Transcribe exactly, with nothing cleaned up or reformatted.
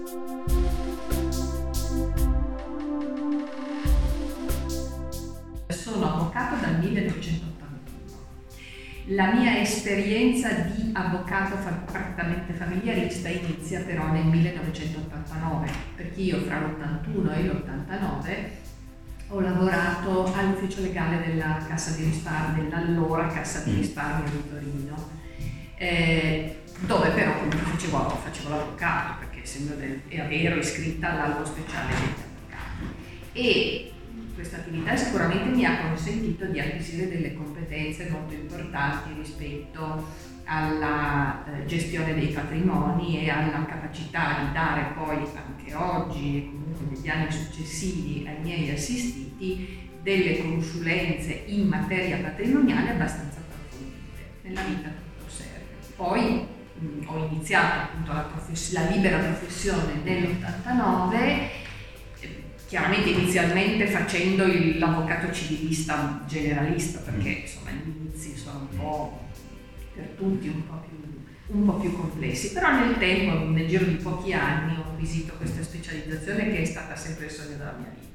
Sono avvocato dal millenovecentottantuno. La mia esperienza di avvocato prettamente familiarista inizia però nel millenovecentottantanove, perché io fra l'ottantuno e l'ottantanove ho lavorato all'ufficio legale della Cassa di Risparmio, dell'allora Cassa di Risparmio di Torino, eh, dove però facevo, facevo l'avvocato, perché essendo del, ero iscritta all'albo speciale degli avvocati. E questa attività sicuramente mi ha consentito di acquisire delle competenze molto importanti rispetto alla eh, gestione dei patrimoni e alla capacità di dare poi anche oggi e comunque negli anni successivi ai miei assistiti delle consulenze in materia patrimoniale abbastanza approfondite. Nella vita tutto serve. Poi mh, ho iniziato appunto la, profess- la libera professione nell'ottantanove, chiaramente inizialmente facendo il, l'avvocato civilista generalista, perché insomma gli inizi sono un po' per tutti un po' più, un po' più complessi, però nel tempo, nel giro di pochi anni, ho acquisito questa specializzazione che è stata sempre il sogno della mia vita.